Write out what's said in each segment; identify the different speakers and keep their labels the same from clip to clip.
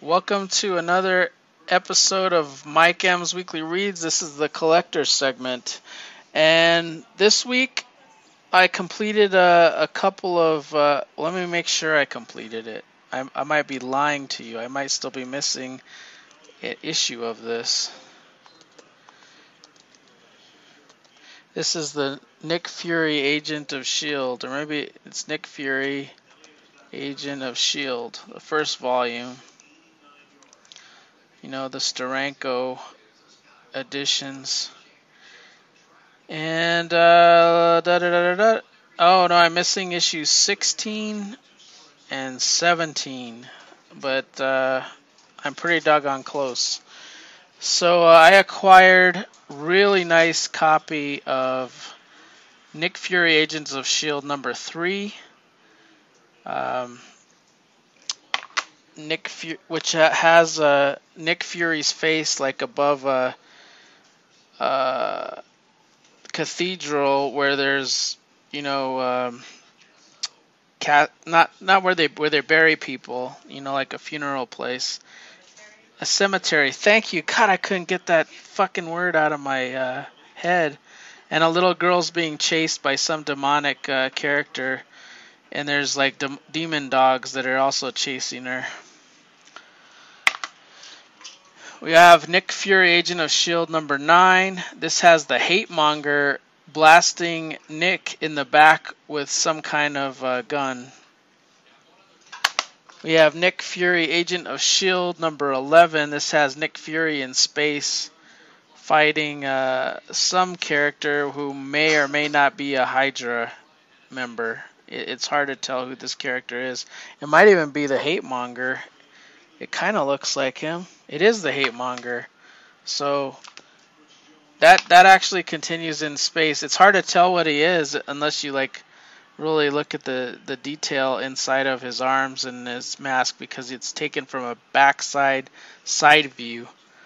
Speaker 1: Welcome to another episode of Mike M's Weekly Reads. This is the collector segment. And this week I completed a couple of. Let me make sure I completed it. I might be lying to you. I might still be missing an issue of this. This is the Nick Fury Agent of S.H.I.E.L.D. Or maybe it's Nick Fury Agent of S.H.I.E.L.D., the first volume. You know, the Steranko editions. And oh no, I'm missing issues 16 and 17, but I'm pretty doggone close. So I acquired really nice copy of Nick Fury Agents of S.H.I.E.L.D. number 3. Which has Nick Fury's face like above a cathedral where there's not where they bury people, like a funeral place, a cemetery. Thank you. God, I couldn't get that fucking word out of my head. And a little girl's being chased by some demonic character, and there's like demon dogs that are also chasing her. We have Nick Fury, Agent of S.H.I.E.L.D. number 9. This has the hate monger blasting Nick in the back with some kind of gun. We have Nick Fury, Agent of S.H.I.E.L.D. number 11. This has Nick Fury in space fighting some character who may or may not be a Hydra member. It's hard to tell who this character is. It might even be the hate monger. It kind of looks like him. It is the hate monger. So that actually continues in space. It's hard to tell what he is unless you really look at the detail inside of his arms and his mask, because it's taken from a backside side view.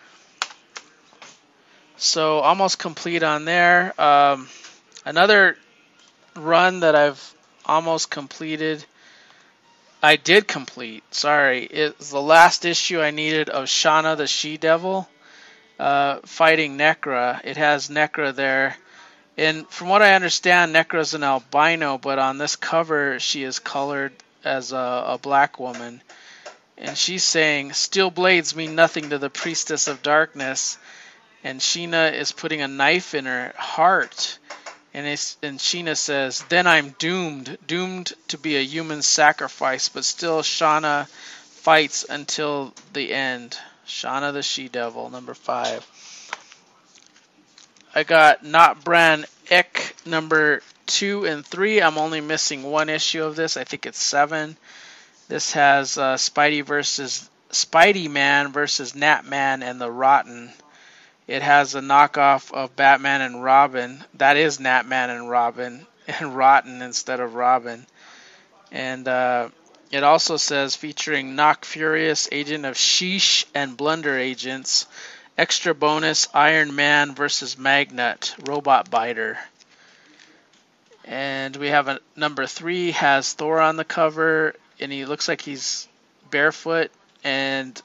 Speaker 1: So almost complete on there. Another run that I've almost completed. I did complete. Sorry, it's the last issue I needed of Shauna the She-Devil fighting Necra. It has Necra there. And from what I understand, Necra's an albino, but on this cover she is colored as a black woman. And she's saying, "Steel blades mean nothing to the priestess of darkness." And Sheena is putting a knife in her heart. And Sheena says, "Then I'm doomed to be a human sacrifice." But still, Shauna fights until the end. Shauna the She-Devil, number 5. I got Not Bran Ek number 2 and 3. I'm only missing one issue of this. I think it's 7. This has Spidey Man versus Nat Man and the Rotten. It has a knockoff of Batman and Robin. That is Nat Man and Robin, and Rotten instead of Robin. And it also says, featuring Knock Furious, Agent of Sheesh, and Blunder Agents. Extra bonus, Iron Man versus Magnet, Robot Biter. And we have number 3 has Thor on the cover, and he looks like he's barefoot, and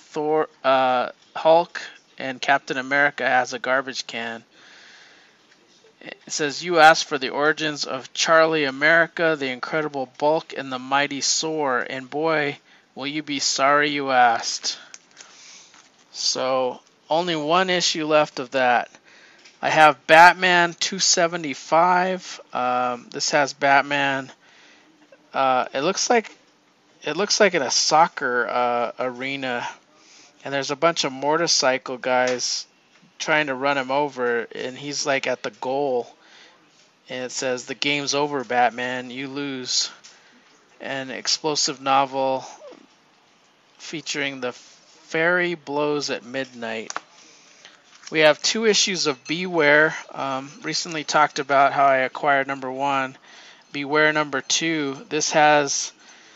Speaker 1: Hulk and Captain America has a garbage can. It says, "You asked for the origins of Charlie America, the Incredible Bulk, and the Mighty Soar, and boy, will you be sorry you asked." So, only one issue left of that. I have Batman 275. This has Batman. It looks like in a soccer arena. And there's a bunch of motorcycle guys trying to run him over, and he's like at the goal. And it says, "The game's over, Batman. You lose." An explosive novel featuring The Fairy Blows at Midnight. We have 2 issues of Beware. Recently talked about how I acquired number 1. Beware number 2. This has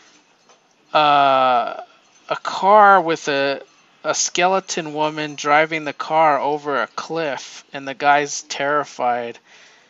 Speaker 1: a car with a skeleton woman driving the car over a cliff, and the guy's terrified.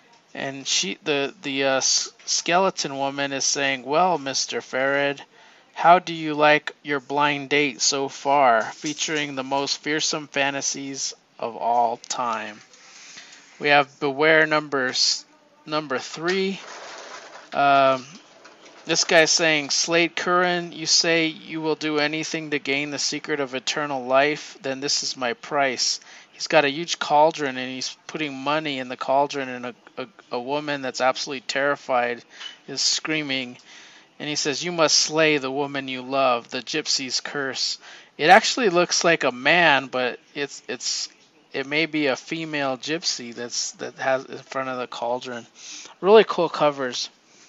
Speaker 1: And the skeleton woman is saying, "Well, Mr. Farad, How do you like your blind date so far? Featuring the most fearsome fantasies of all time. We have Beware number 3. Um, this guy's saying, Slade Curran, you say you will do anything to gain the secret of eternal life, then this is my price. He's got a huge cauldron and he's putting money in the cauldron, and a woman that's absolutely terrified is screaming. And he says, you must slay the woman you love, the gypsy's curse. It actually looks like a man, but it may be a female gypsy that has in front of the cauldron. Really cool covers.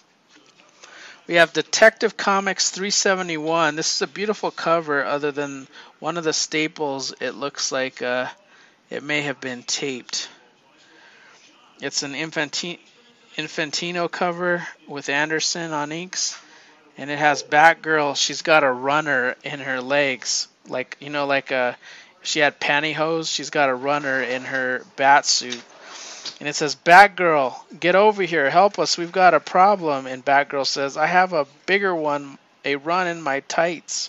Speaker 1: We have Detective Comics 371. This is a beautiful cover. Other than one of the staples, it looks like it may have been taped. It's an Infantino cover with Anderson on inks, and it has Batgirl. She's got a runner in her legs, like she had pantyhose. She's got a runner in her bat suit. And it says, Batgirl, get over here, help us, we've got a problem. And Batgirl says, I have a bigger one, a run in my tights.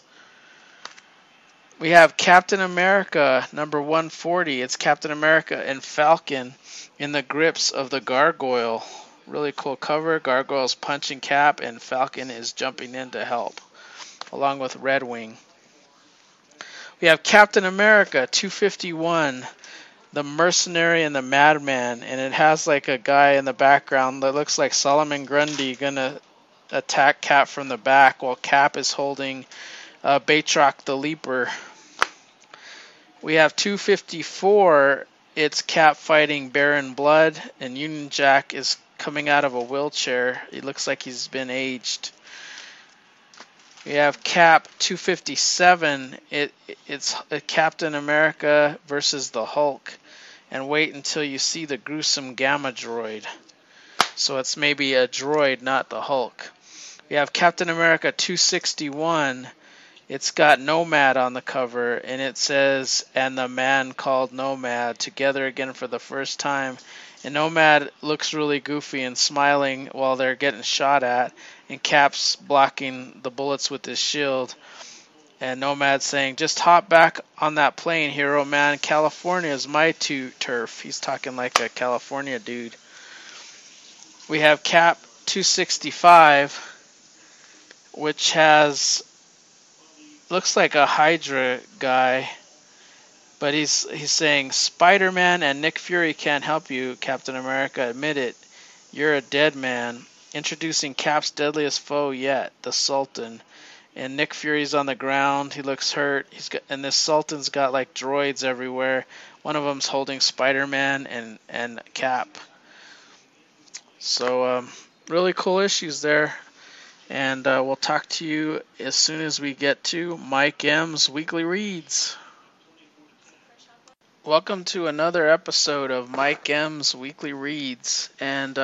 Speaker 1: We have Captain America, number 140. It's Captain America and Falcon in the grips of the gargoyle. Really cool cover. Gargoyle's punching Cap, and Falcon is jumping in to help, along with Red Wing. We have Captain America, 251. The Mercenary and the Madman, and it has like a guy in the background that looks like Solomon Grundy gonna attack Cap from the back while Cap is holding Batroc the Leaper. We have 254. It's Cap fighting Baron Blood, and Union Jack is coming out of a wheelchair. He looks like he's been aged. We have Cap 257. It's Captain America versus the Hulk. And wait until you see the gruesome Gamma droid. So it's maybe a droid, not the Hulk. We have Captain America 261. It's got Nomad on the cover, and it says, and the man called Nomad, together again for the first time. And Nomad looks really goofy and smiling while they're getting shot at, and Cap's blocking the bullets with his shield. And Nomad saying, just hop back on that plane, hero man. California is my turf. He's talking like a California dude. We have Cap 265, which looks like a Hydra guy. But he's saying, Spider-Man and Nick Fury can't help you, Captain America. Admit it. You're a dead man. Introducing Cap's deadliest foe yet, the Sultan. And Nick Fury's on the ground. He looks hurt. And this Sultan's got like droids everywhere. One of them's holding Spider-Man and Cap. So really cool issues there. And we'll talk to you as soon as we get to Mike M's Weekly Reads. Welcome to another episode of Mike M's Weekly Reads. And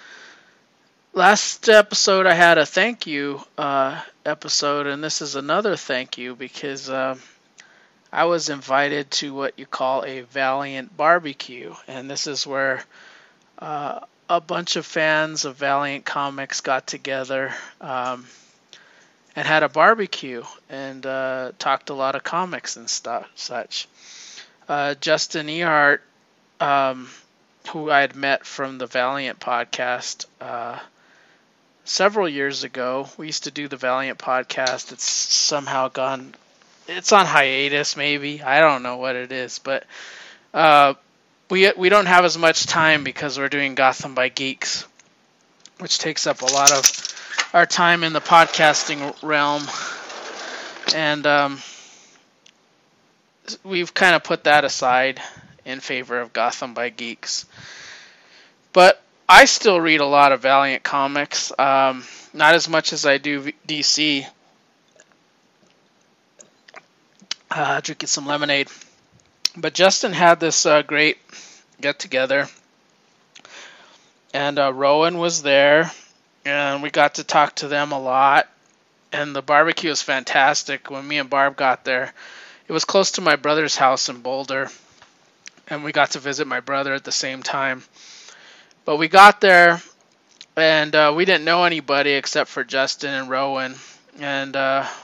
Speaker 1: last episode I had a thank you episode, and this is another thank you because I was invited to what you call a Valiant barbecue, and this is where a bunch of fans of Valiant Comics got together and had a barbecue and talked a lot of comics and such. Justin Ehart, who I had met from the Valiant podcast several years ago. We used to do the Valiant podcast. It's somehow gone. It's on hiatus, maybe. I don't know what it is, but we don't have as much time because we're doing Gotham by Geeks, which takes up a lot of our time in the podcasting realm, and we've kind of put that aside in favor of Gotham by Geeks. But I still read a lot of Valiant comics, not as much as I do DC. Drinking some lemonade. But Justin had this great get-together, and Rowan was there, and we got to talk to them a lot, and the barbecue was fantastic. When me and Barb got there, it was close to my brother's house in Boulder, and we got to visit my brother at the same time. But we got there, and we didn't know anybody except for Justin and Rowan, and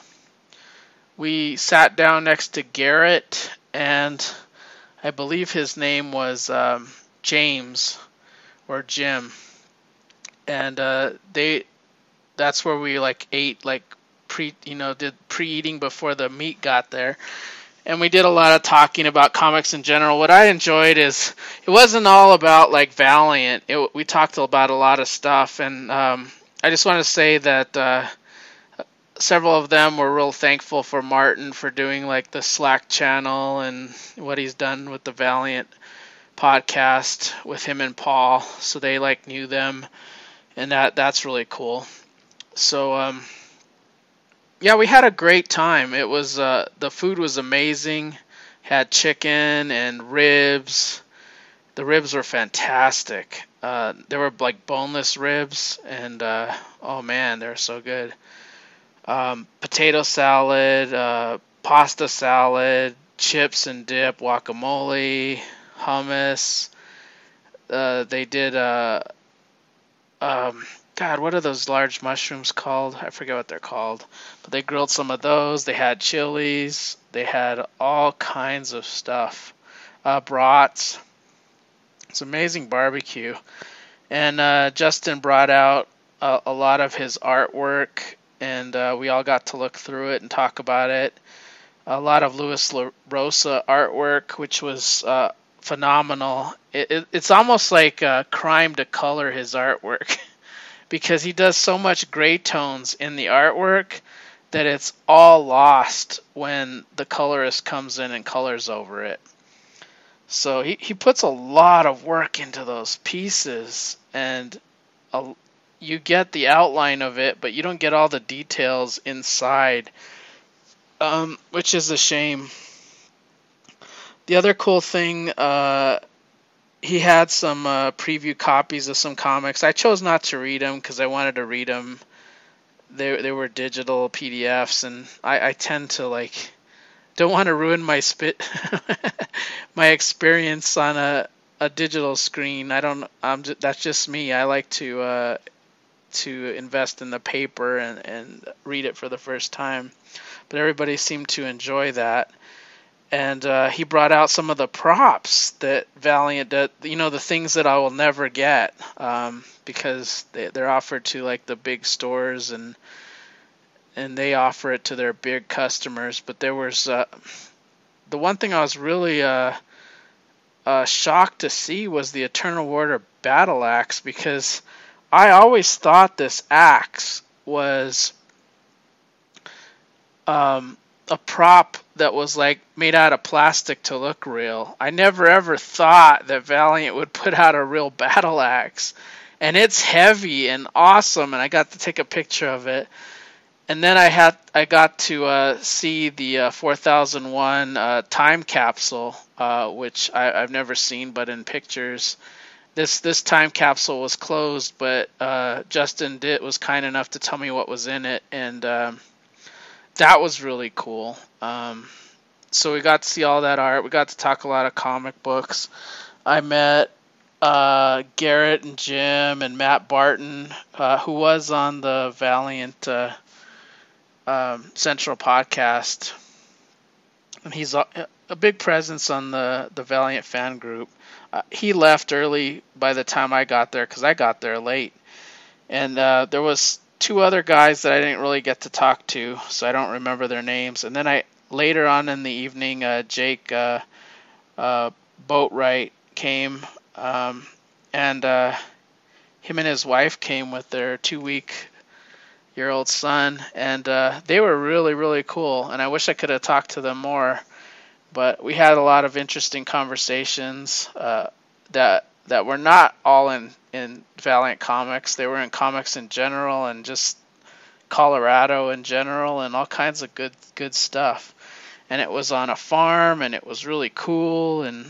Speaker 1: we sat down next to Garrett, and I believe his name was James or Jim, and that's where we like ate like did pre-eating before the meat got there. And we did a lot of talking about comics in general. What I enjoyed is it wasn't all about like Valiant. We talked about a lot of stuff, and I just want to say that several of them were real thankful for Martin for doing like the Slack channel and what he's done with the Valiant podcast with him and Paul. So they like knew them, and that's really cool. So yeah, we had a great time. It was the food was amazing. Had chicken and ribs. The ribs were fantastic. They were like boneless ribs, and oh man, they're so good. Potato salad, pasta salad, chips and dip, guacamole, hummus. They did God, what are those large mushrooms called? I forget what they're called. But they grilled some of those. They had chilies. They had all kinds of stuff. Brats. It's amazing barbecue. And Justin brought out a lot of his artwork, and we all got to look through it and talk about it. A lot of Louis LaRosa artwork, which was phenomenal. It's almost like a crime to color his artwork. Because he does so much gray tones in the artwork that it's all lost when the colorist comes in and colors over it. So he puts a lot of work into those pieces, and you get the outline of it, but you don't get all the details inside, which is a shame. The other cool thing, he had some preview copies of some comics. I chose not to read them because I wanted to read them. They were digital PDFs, and I tend to don't want to ruin my my experience on a digital screen. That's just me. I like to invest in the paper and read it for the first time. But everybody seemed to enjoy that. And he brought out some of the props that Valiant did, the things that I will never get, because they're offered to like the big stores and they offer it to their big customers. But there was the one thing I was really shocked to see was the Eternal Warrior battle axe, because I always thought this axe was a prop that was like made out of plastic to look real. I never ever thought that Valiant would put out a real battle axe, and it's heavy and awesome, and I got to take a picture of it. And then I got to see the 4001 time capsule, which I've never seen but in pictures. This time capsule was closed, but Justin was kind enough to tell me what was in it, and that was really cool. So we got to see all that art. We got to talk a lot of comic books. I met Garrett and Jim and Matt Barton, who was on the Valiant Central podcast. And he's a big presence on the Valiant fan group. He left early by the time I got there because I got there late. And there was two other guys that I didn't really get to talk to, so I don't remember their names. And then later on in the evening, Jake Boatwright came, and him and his wife came with their 2-week-old son, and they were really, really cool. And I wish I could have talked to them more, but we had a lot of interesting conversations that were not all in Valiant Comics. They were in comics in general and just Colorado in general and all kinds of good stuff. And it was on a farm, and it was really cool. And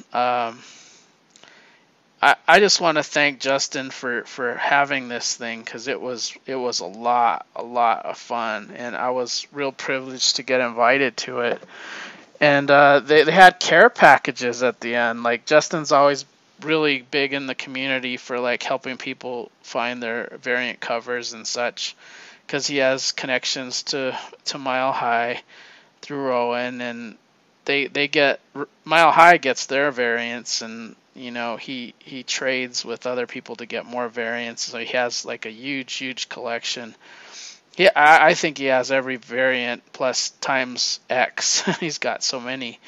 Speaker 1: I just want to thank Justin for having this thing, because it was a lot of fun, and I was real privileged to get invited to it. And they had care packages at the end. Like, Justin's always really big in the community for like helping people find their variant covers and such. because he has connections to Mile High through Rowan, and they get Mile High gets their variants, and he trades with other people to get more variants, so he has like a huge collection. Yeah, I think he has every variant plus times X. He's got so many.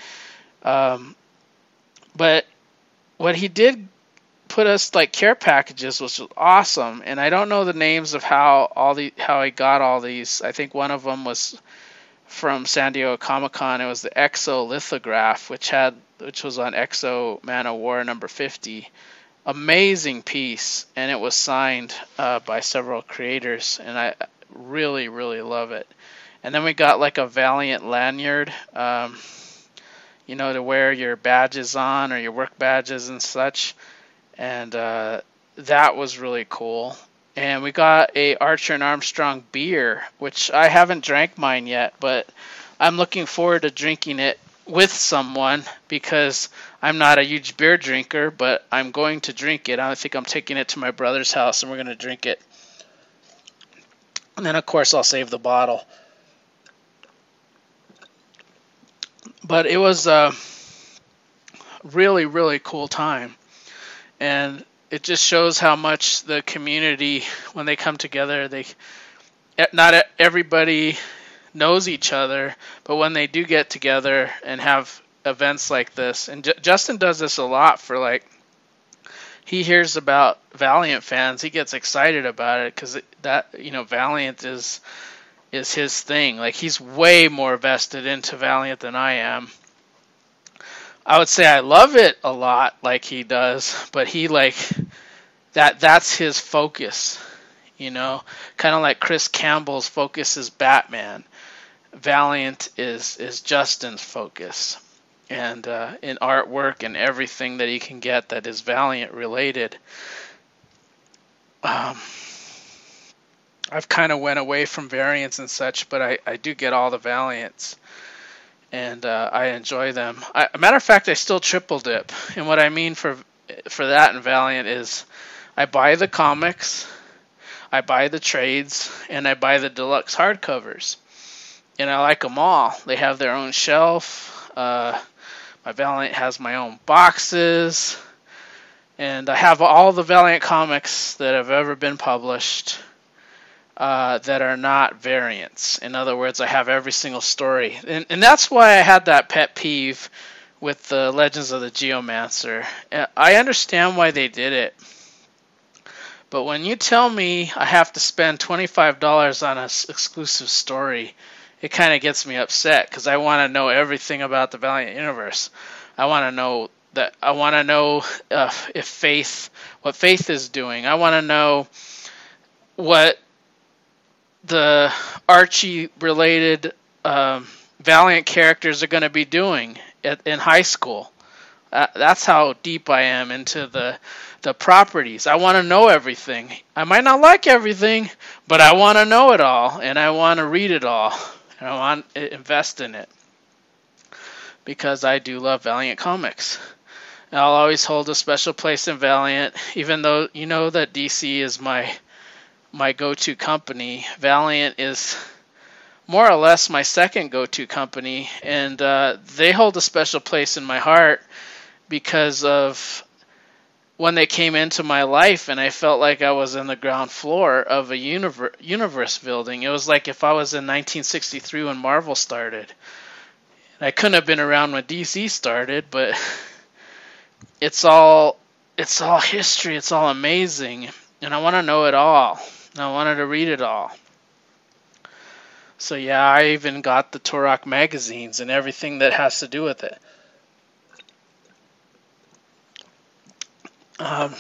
Speaker 1: But what he did put us like care packages, which was awesome. And I don't know the names of how he got all these. I think one of them was from San Diego Comic-Con. It was the Exo lithograph, which was on Exo Man of War number 50. Amazing piece, and it was signed by several creators, and I really love it. And then we got like a Valiant lanyard, to wear your badges on, or your work badges and such. And that was really cool. And we got a Archer and Armstrong beer, which I haven't drank mine yet, but I'm looking forward to drinking it with someone, because I'm not a huge beer drinker, but I'm going to drink it. I think I'm taking it to my brother's house, and we're going to drink it. And then, of course, I'll save the bottle. But it was a really cool time. And it just shows how much the community, when they come together, not everybody knows each other, but when they do get together and have events like this, and Justin does this a lot for, like, he hears about Valiant fans, he gets excited about it, because Valiant is his thing. Like, he's way more vested into Valiant than I am. I would say I love it a lot like he does, but he that's his focus, kind of like Chris Campbell's focus is Batman. Valiant is Justin's focus, and in artwork and everything that he can get that is Valiant related. I've kind of went away from variants and such, but I do get all the Valiants. And I enjoy them. A matter of fact, I still triple dip. And what I mean for that in Valiant is I buy the comics, I buy the trades, and I buy the deluxe hardcovers. And I like them all. They have their own shelf. My Valiant has my own boxes. And I have all the Valiant comics that have ever been published. That are not variants. In other words, I have every single story. And that's why I had that pet peeve with the Legends of the Geomancer. I understand why they did it. But when you tell me I have to spend $25 on an exclusive story, it kind of gets me upset, because I want to know everything about the Valiant universe. I want to know what Faith is doing. I want to know what the Archie-related Valiant characters are going to be doing in high school. That's how deep I am into the properties. I want to know everything. I might not like everything, but I want to know it all, and I want to read it all, and I want to invest in it, because I do love Valiant comics. And I'll always hold a special place in Valiant, even though you know that DC is my go-to company. Valiant is more or less my second go-to company, and they hold a special place in my heart because of when they came into my life, and I felt like I was in the ground floor of a universe building. It was like if I was in 1963 when Marvel started. And I couldn't have been around when DC started, but it's all history. It's all amazing, and I want to know it all. I wanted to read it all. So yeah, I even got the Turok magazines and everything that has to do with it. I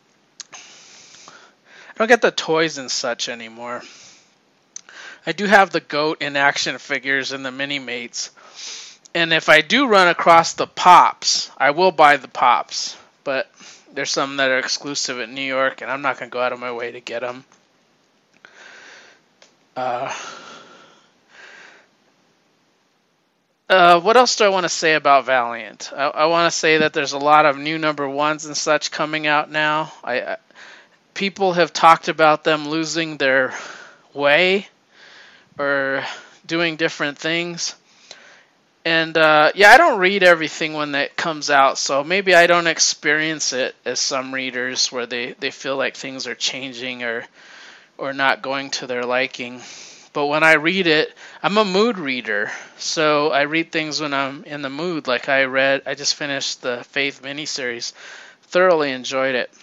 Speaker 1: don't get the toys and such anymore. I do have the GOAT in action figures and the Mini-Mates. And if I do run across the Pops, I will buy the Pops. But there's some that are exclusive in New York, and I'm not going to go out of my way to get them. What else do I want to say about Valiant? I want to say that there's a lot of new number ones and such coming out now. People have talked about them losing their way or doing different things. And I don't read everything when that comes out, so maybe I don't experience it as some readers where they feel like things are changing or not going to their liking. But when I read it, I'm a mood reader, so I read things when I'm in the mood. Like I just finished the Faith miniseries, thoroughly enjoyed it.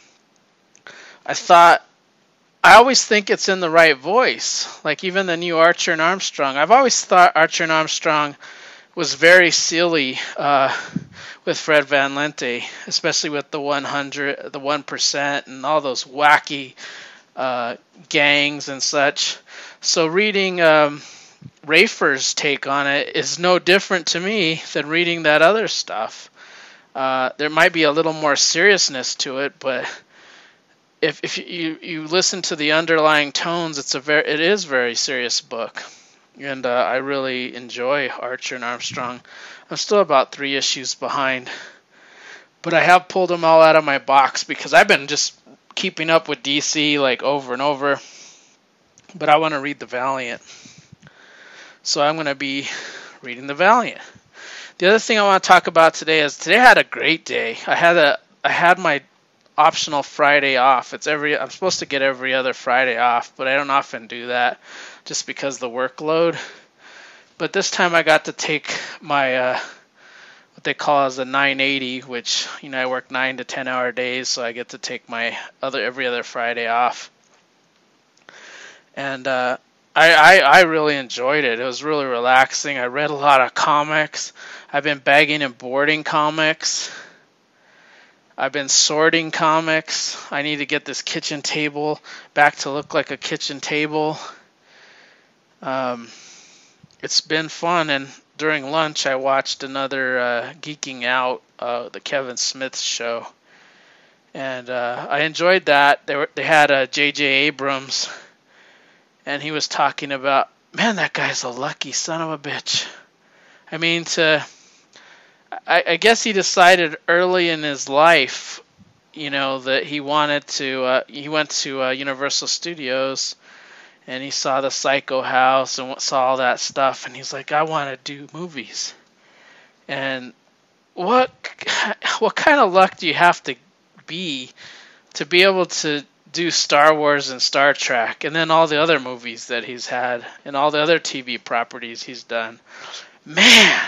Speaker 1: I always think it's in the right voice, like even the new Archer and Armstrong. I've always thought Archer and Armstrong was very silly with Fred Van Lente, especially with the 100, the 1%, and all those wacky gangs and such. So reading Rafer's take on it is no different to me than reading that other stuff. There might be a little more seriousness to it, but if you listen to the underlying tones, it is a very serious book. And I really enjoy Archer and Armstrong. I'm still about 3 issues behind. But I have pulled them all out of my box because I've been just keeping up with DC like over and over. But I want to read the Valiant. So I'm going to be reading the Valiant. The other thing I want to talk about today is today I had a great day. I had my optional Friday off. I'm supposed to get every other Friday off, but I don't often do that just because of the workload. But this time I got to take my what they call as a 980, which I work 9 to 10 hour days, so I get to take my every other Friday off. And I really enjoyed it. It was really relaxing. I read a lot of comics. I've been bagging and boarding comics. I've been sorting comics. I need to get this kitchen table back to look like a kitchen table. It's been fun, and during lunch I watched another Geeking Out, the Kevin Smith show, and I enjoyed that. They had J.J. Abrams, and he was talking about, man, that guy's a lucky son of a bitch. I mean, I guess he decided early in his life, that he wanted to. He went to Universal Studios, and he saw the Psycho House and saw all that stuff, and he's like, I want to do movies. And what kind of luck do you have to be able to do Star Wars and Star Trek, and then all the other movies that he's had, and all the other TV properties he's done? Man!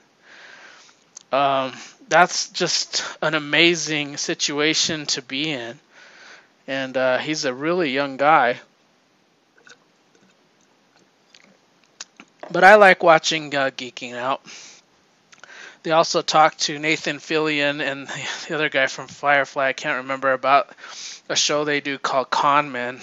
Speaker 1: That's just an amazing situation to be in. And he's a really young guy. But I like watching Geeking Out. They also talked to Nathan Fillion and the other guy from Firefly, I can't remember, about a show they do called Con Men.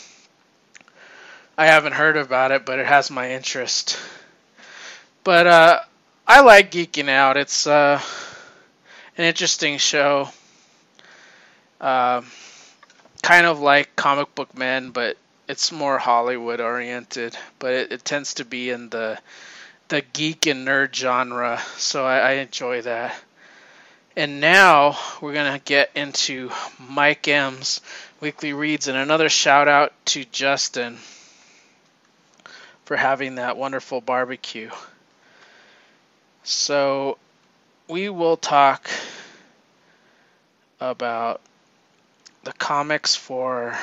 Speaker 1: I haven't heard about it, but it has my interest. But I like Geeking Out. It's an interesting show. Kind of like Comic Book Men, but it's more Hollywood oriented. But it tends to be in the geek and nerd genre, so I enjoy that. And now we're going to get into Mike M's Weekly Reads, and another shout out to Justin for having that wonderful barbecue. So we will talk about the comics for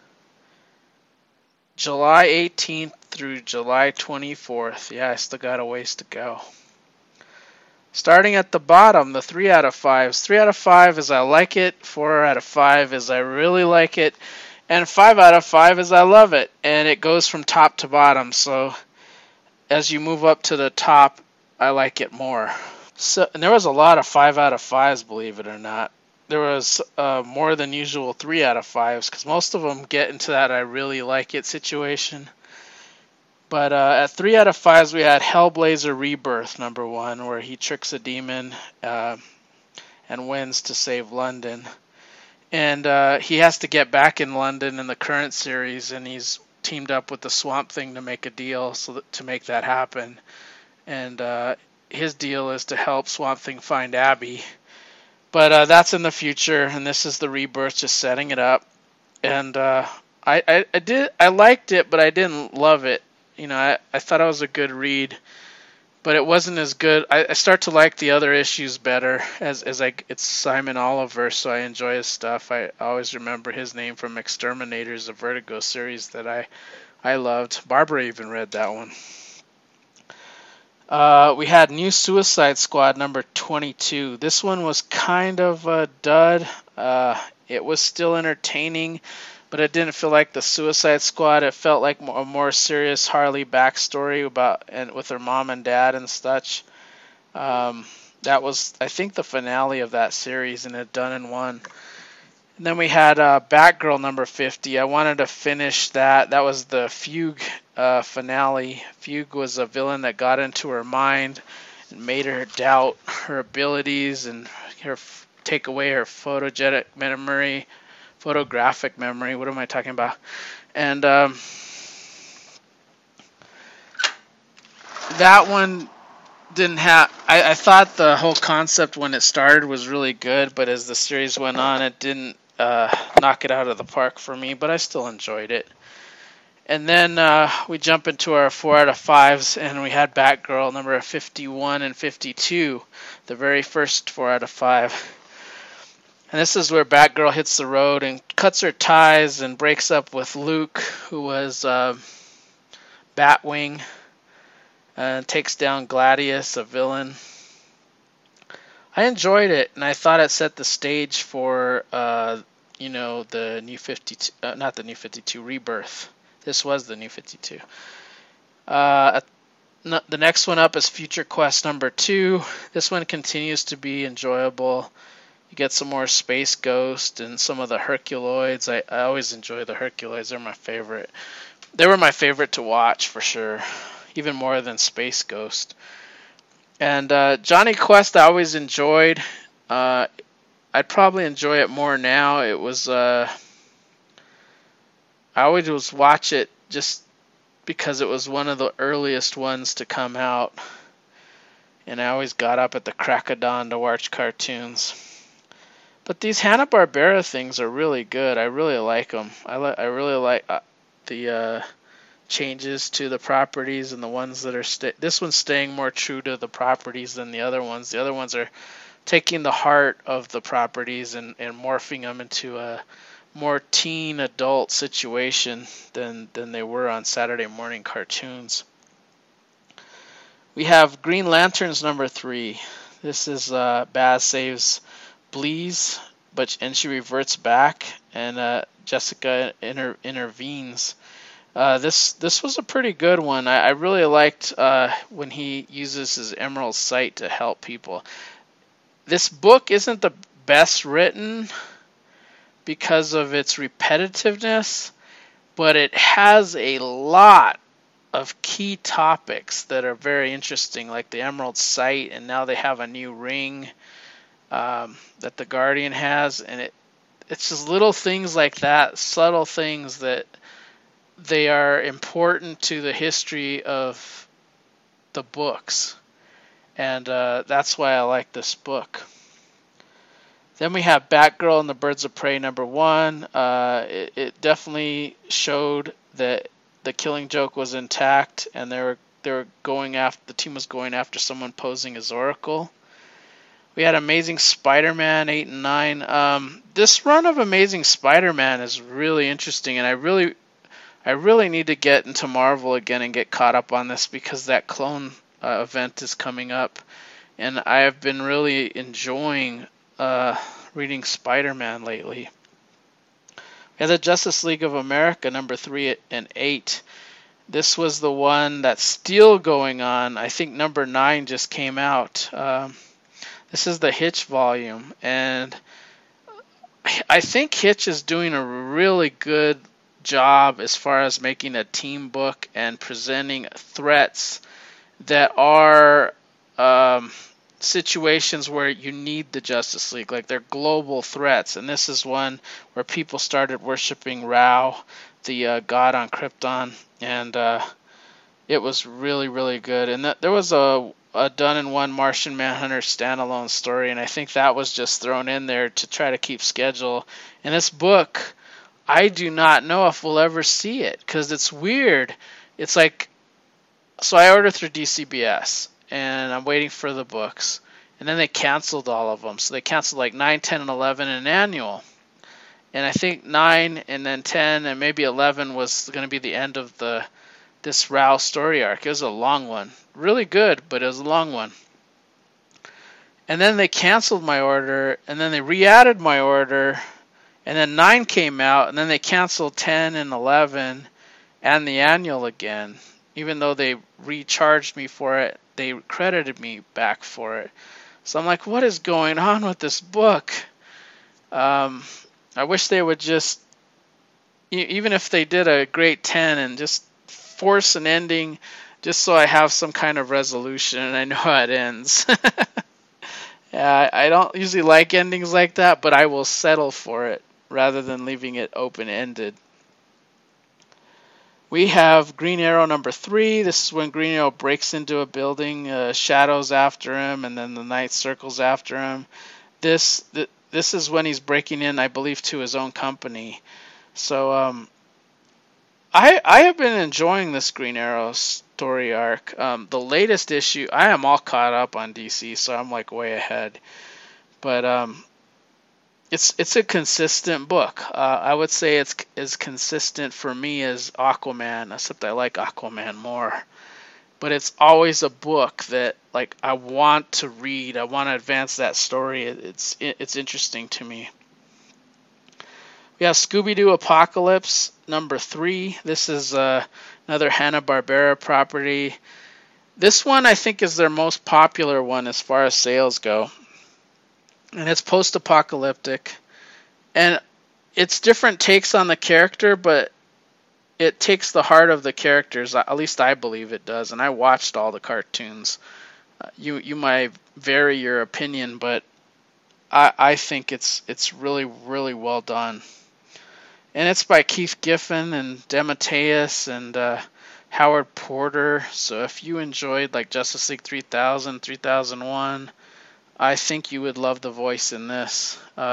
Speaker 1: July 18th through July 24th. Yeah, I still got a ways to go. Starting at the bottom, the 3 out of 5s. 3 out of 5 is I like it, 4 out of 5 is I really like it, and 5 out of 5 is I love it. And it goes from top to bottom, so as you move up to the top, I like it more. And there was a lot of 5 out of 5s, believe it or not. There was more than usual 3 out of 5s, because most of them get into that I really like it situation. But at 3 out of 5s, we had Hellblazer Rebirth, number 1, where he tricks a demon and wins to save London. And he has to get back in London in the current series, and he's teamed up with the Swamp Thing to make a deal to make that happen. And his deal is to help Swamp Thing find Abby. But that's in the future, and this is the Rebirth, just setting it up. And I liked it, but I didn't love it. I thought it was a good read, but it wasn't as good. I start to like the other issues better it's Simon Oliver, so I enjoy his stuff. I always remember his name from Exterminators, a Vertigo series that I loved. Barbara even read that one. We had New Suicide Squad number 22. This one was kind of a dud. It was still entertaining, but it didn't feel like the Suicide Squad. It felt like a more serious Harley backstory with her mom and dad and such. That was, I think, the finale of that series, and it done in one. And then we had Batgirl number 50. I wanted to finish that. That was the Fugue finale. Fugue was a villain that got into her mind and made her doubt her abilities and take away her photographic memory. What am I talking about? And that one didn't have. I thought the whole concept when it started was really good, but as the series went on, it didn't knock it out of the park for me. But I still enjoyed it. And then we jump into our 4 out of 5s, and we had Batgirl number 51 and 52, the very first 4 out of 5. And this is where Batgirl hits the road and cuts her ties and breaks up with Luke, who was Batwing, and takes down Gladius, a villain. I enjoyed it, and I thought it set the stage for, the New 52, not the New 52, Rebirth. This was the New 52. The next one up is Future Quest number 2. This one continues to be enjoyable. You get some more Space Ghost and some of the Herculoids. I always enjoy the Herculoids. They're my favorite. They were my favorite to watch for sure, even more than Space Ghost. And Johnny Quest I always enjoyed. I'd probably enjoy it more now. It was I always watch it just because it was one of the earliest ones to come out, and I always got up at the crack of dawn to watch cartoons. But these Hanna-Barbera things are really good. I really like them. I really like the changes to the properties and the ones that are this one's staying more true to the properties than the other ones. The other ones are taking the heart of the properties and morphing them into a more teen adult situation than they were on Saturday morning cartoons. We have Green Lanterns number 3. This is Baz saves Bleez, and she reverts back, and Jessica intervenes. This was a pretty good one. I really liked when he uses his emerald sight to help people. This book isn't the best written because of its repetitiveness, but it has a lot of key topics that are very interesting, like the emerald sight, and now they have a new ring that the Guardian has, and it's just little things like that, subtle things that they are important to the history of the books, and that's why I like this book. Then we have Batgirl and the Birds of Prey number 1. It definitely showed that the Killing Joke was intact, and they were going after, the team was going after someone posing as Oracle. We had Amazing Spider-Man 8 and 9. This run of Amazing Spider-Man is really interesting, and I really need to get into Marvel again and get caught up on this because that clone event is coming up, and I have been really enjoying reading Spider-Man lately. We had the Justice League of America number 3 and 8. This was the one that's still going on. I think number 9 just came out. This is the Hitch volume, and I think Hitch is doing a really good job as far as making a team book and presenting threats that are situations where you need the Justice League, like they're global threats, and this is one where people started worshiping Rao, the god on Krypton, and it was really, really good. And there was a done-in-one Martian Manhunter standalone story, and I think that was just thrown in there to try to keep schedule. And this book, I do not know if we'll ever see it, because it's weird. It's like So I ordered through DCBS, and I'm waiting for the books. And then they canceled all of them. So they canceled like 9, 10, and 11 in annual. And I think 9 and then 10 and maybe 11 was going to be the end of this Rao story arc. It was a long one. Really good, but it was a long one. And then they canceled my order, and then they re-added my order, and then 9 came out, and then they canceled 10 and 11 and the annual again. Even though they recharged me for it, they credited me back for it. So I'm like, what is going on with this book? I wish they would just, even if they did a great 10 and just force an ending, just so I have some kind of resolution and I know how it ends. Yeah, I don't usually like endings like that, but I will settle for it rather than leaving it open-ended. We have Green Arrow number 3. This is when Green Arrow breaks into a building, shadows after him, and then the night circles after him. This is when he's breaking in, I believe, to his own company. So I have been enjoying this Green Arrow story arc. The latest issue, I am all caught up on DC, so I'm like way ahead. But it's a consistent book. I would say it's as consistent for me as Aquaman, except I like Aquaman more. But it's always a book that like I want to read. I want to advance that story. It's interesting to me. We have Scooby-Doo Apocalypse number 3. This is another Hanna-Barbera property. This one I think is their most popular one as far as sales go. And it's post-apocalyptic. And it's different takes on the character, but it takes the heart of the characters. At least I believe it does. And I watched all the cartoons. You might vary your opinion, but I think it's really, really well done. And it's by Keith Giffen and DeMatteis and Howard Porter. So if you enjoyed like Justice League 3000, 3001, I think you would love the voice in this.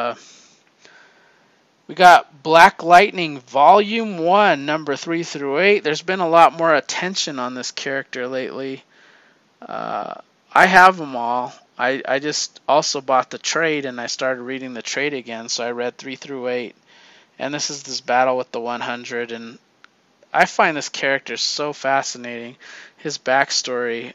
Speaker 1: We got Black Lightning Volume 1, number 3 through 8. There's been a lot more attention on this character lately. I have them all. I just also bought the trade and I started reading the trade again, so I read 3 through 8. And this is this battle with the 100, and I find this character so fascinating. His backstory.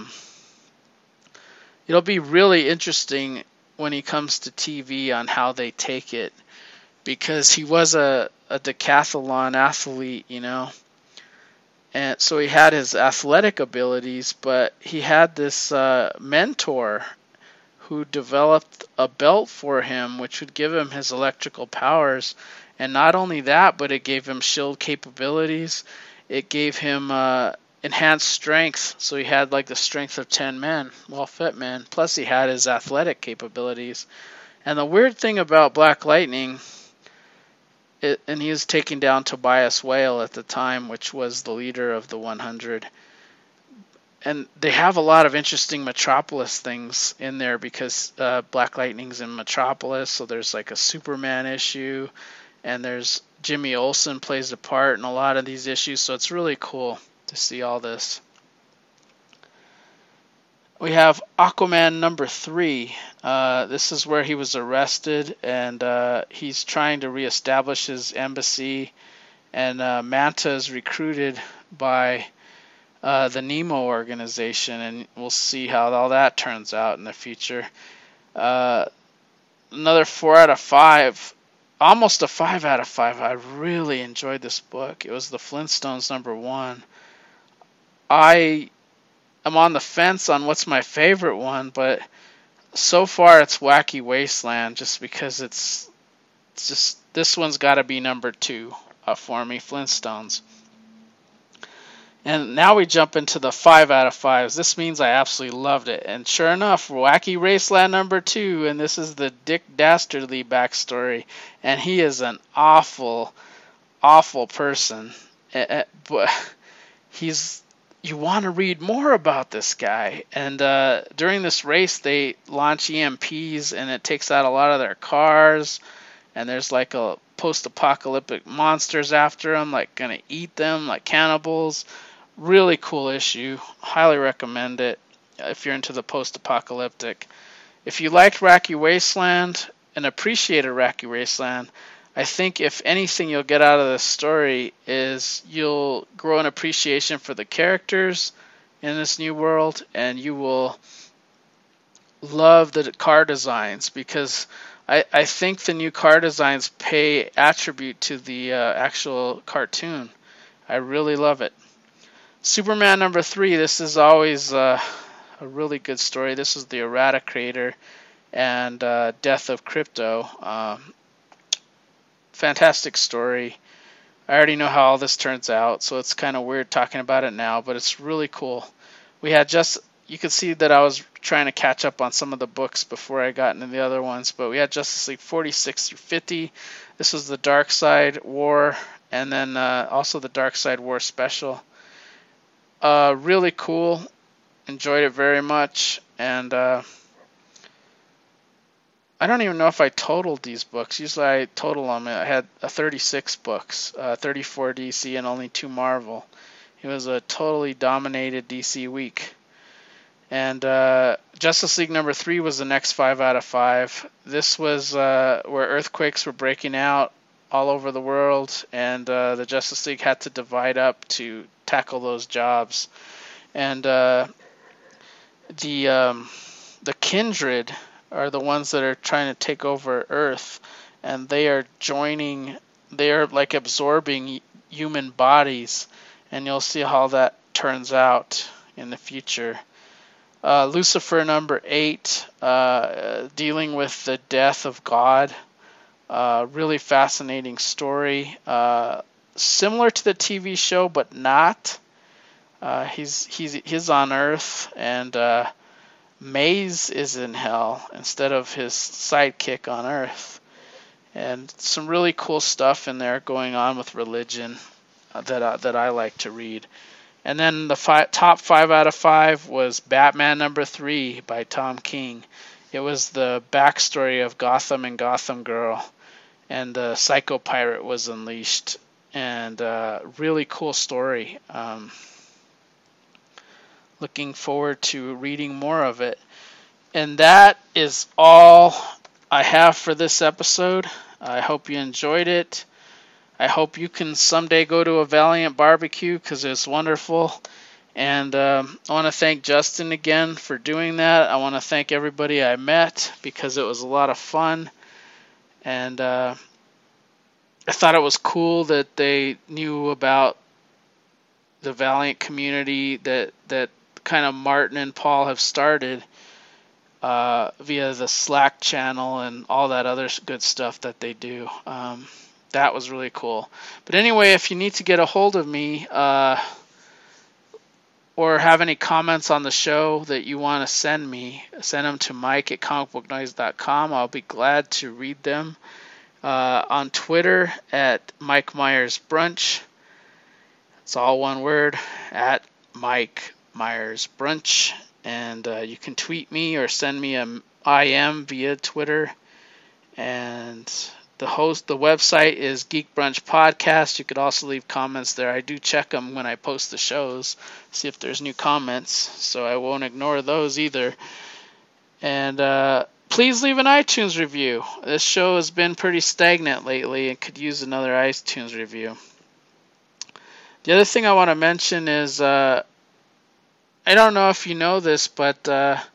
Speaker 1: It'll be really interesting when he comes to TV on how they take it, because he was a decathlon athlete, you know. And so he had his athletic abilities, but he had this mentor who developed a belt for him, which would give him his electrical powers. And not only that, but it gave him shield capabilities. It gave him enhanced strength, so he had like the strength of 10 men, well-fit men. Plus he had his athletic capabilities. And the weird thing about Black Lightning, and he was taking down Tobias Whale at the time, which was the leader of the 100. And they have a lot of interesting Metropolis things in there because Black Lightning's in Metropolis, so there's like a Superman issue. And there's Jimmy Olsen plays a part in a lot of these issues, so it's really cool to see all this. We have Aquaman number 3. This is where he was arrested, and he's trying to reestablish his embassy, and Manta is recruited by the Nemo organization, and we'll see how all that turns out in the future. Another 4 out of 5. Almost a 5 out of 5. I really enjoyed this book. It was the Flintstones number 1. I am on the fence on what's my favorite one, but so far it's Wacky Wasteland, just because it's just, this one's got to be number 2 for me, Flintstones. And now we jump into the 5 out of 5s. This means I absolutely loved it. And sure enough, Wacky Wasteland number 2, and this is the Dick Dastardly backstory. And he is an awful, awful person. But you want to read more about this guy. And during this race, they launch EMPs, and it takes out a lot of their cars. And there's like a post-apocalyptic monsters after them, like gonna eat them, like cannibals. Really cool issue. Highly recommend it if you're into the post-apocalyptic. If you liked Wacky Wasteland and appreciated Wacky Wasteland, I think if anything you'll get out of this story is you'll grow an appreciation for the characters in this new world, and you will love the car designs, because I think the new car designs pay attribute to the actual cartoon. I really love it. Superman number 3, this is always a really good story. This is the Errata Creator and Death of Crypto. Fantastic story. I already know how all this turns out, so it's kind of weird talking about it now, but it's really cool. You could see that I was trying to catch up on some of the books before I got into the other ones, but we had Justice League 46 through 50. This was the Darkseid War, and then also the Darkseid War special. Really cool. Enjoyed it very much, and I don't even know if I totaled these books. Usually I total them. I had 36 books, 34 DC and only 2 Marvel. It was a totally dominated DC week. And Justice League number 3 was the next 5 out of 5. This was where earthquakes were breaking out all over the world, and the Justice League had to divide up to tackle those jobs. And the Kindred are the ones that are trying to take over Earth, and they are like absorbing human bodies, and you'll see how that turns out in the future. Lucifer number 8, dealing with the death of God. Really fascinating story. Similar to the TV show, but not. He's on Earth, and Maze is in hell instead of his sidekick on Earth. And some really cool stuff in there going on with religion that I like to read. And then the top 5 out of 5 was Batman number 3 by Tom King. It was the backstory of Gotham and Gotham Girl, and the Psycho Pirate was unleashed. And really cool story. Looking forward to reading more of it. And that is all I have for this episode. I hope you enjoyed it. I hope you can someday go to a Valiant barbecue, because it's wonderful. And I want to thank Justin again for doing that. I want to thank everybody I met, because it was a lot of fun. And I thought it was cool that they knew about the Valiant community that kind of Martin and Paul have started via the Slack channel and all that other good stuff that they do. That was really cool. But anyway, if you need to get a hold of me or have any comments on the show that you want to send me, send them to mike@comicbooknoise.com. I'll be glad to read them. On Twitter at Mike Myers Brunch. It's all one word, at Mike Myers Brunch. And you can tweet me or send me an IM via Twitter. And the website is Geek Brunch Podcast. You could also leave comments there. I do check them when I post the shows, see if there's new comments, so I won't ignore those either. And please leave an iTunes review. This show has been pretty stagnant lately and could use another iTunes review. The other thing I want to mention is, I don't know if you know this, but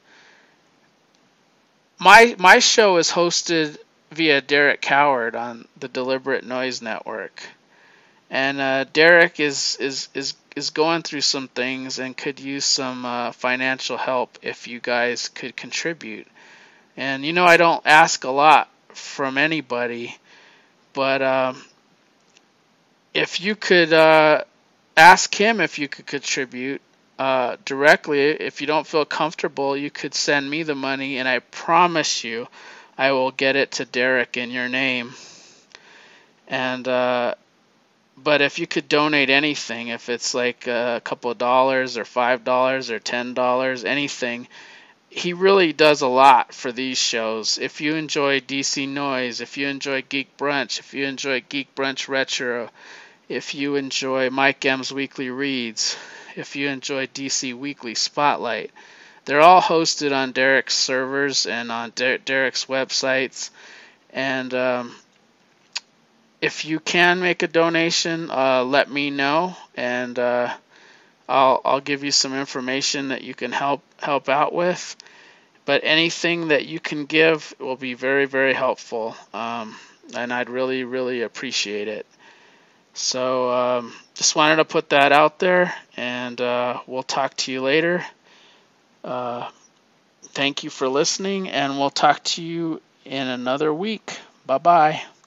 Speaker 1: my show is hosted via Derek Coward on the Deliberate Noise Network, and Derek is going through some things and could use some financial help if you guys could contribute. And I don't ask a lot from anybody, but if you could ask him if you could contribute directly. If you don't feel comfortable, you could send me the money, and I promise you I will get it to Derek in your name. And but if you could donate anything, if it's like a couple of dollars or $5 or $10, anything, he really does a lot for these shows. If you enjoy DC Noise, if you enjoy Geek Brunch, if you enjoy Geek Brunch Retro, if you enjoy Mike M's Weekly Reads, if you enjoy DC Weekly Spotlight. They're all hosted on Derek's servers and on Derek's websites. And if you can make a donation, let me know, and I'll give you some information that you can help out with. But anything that you can give will be very, very helpful, and I'd really, really appreciate it. So just wanted to put that out there, and we'll talk to you later. Thank you for listening, and we'll talk to you in another week. Bye-bye.